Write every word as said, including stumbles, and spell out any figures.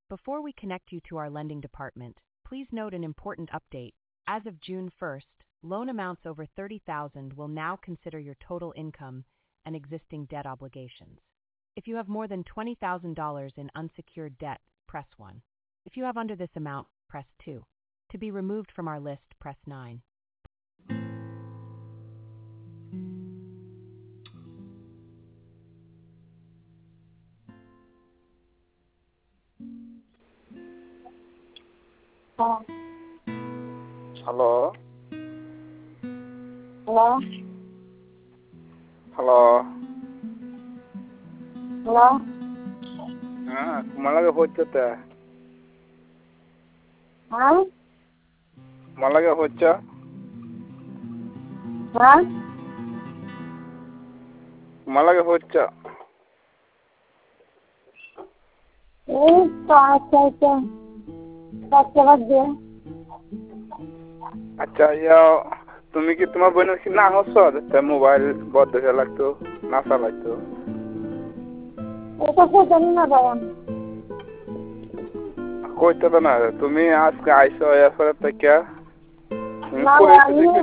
Before we connect you to our lending department, please note an important update. As of June first, loan amounts over thirty thousand dollars will now consider your total income and existing debt obligations. If you have more than twenty thousand dollars in unsecured debt, press one. If you have under this amount, press two. To be removed from our list, press nine. Oh. Hello? Hello? Hello? Hello? Ah, kumalaga hochata. Huh? Malaga hocha? Huh? Malaga hocha. Eh, अच्छा अच्छा अच्छा बस दे अच्छा यार तुम्ही की तुम्हा बहिणीवर की ना हसो त्या मोबाईल बहुत धोका लागतो नासा लागतो ऐसा कुछ नहीं ना भाया कोई तो ना तुम्ही आज का आयसो या परत क्या ना